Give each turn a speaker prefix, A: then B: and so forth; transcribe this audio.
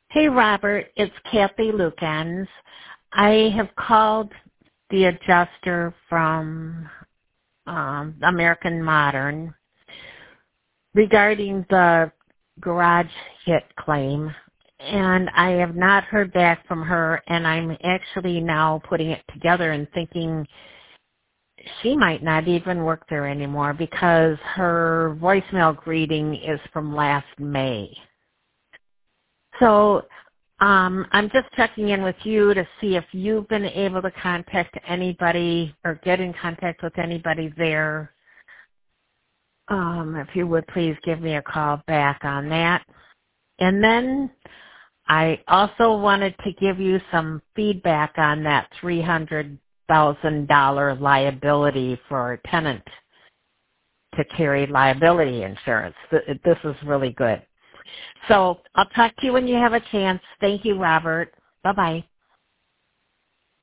A: Hey, Robert, it's Kathy Lukens. I have called the adjuster from American Modern regarding the garage hit claim, and I have not heard back from her, and I'm actually now putting it together and thinking she might not even work there anymore because her voicemail greeting is from last May. So I'm just checking in with you to see if you've been able to contact anybody or get in contact with anybody there. If you would please give me a call back on that. And then I also wanted to give you some feedback on that $300,000 liability for a tenant to carry liability insurance. This is really good. So I'll talk to you when you have a chance. Thank you, Robert. Bye-bye.